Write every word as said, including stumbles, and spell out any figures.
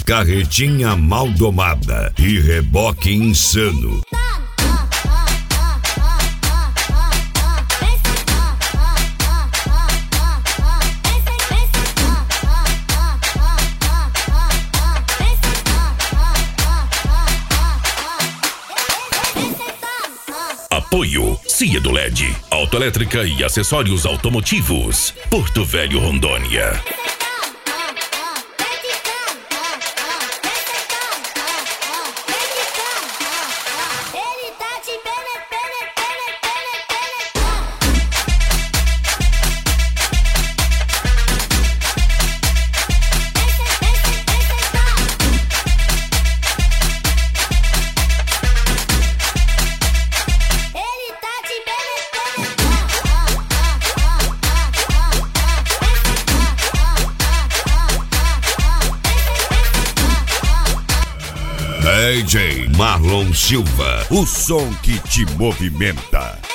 carretinha mal domada e reboque insano. Apoio Ciedo L E D, autoelétrica e acessórios automotivos, Porto Velho, Rondônia. D J Marlon Silva, o som que te movimenta.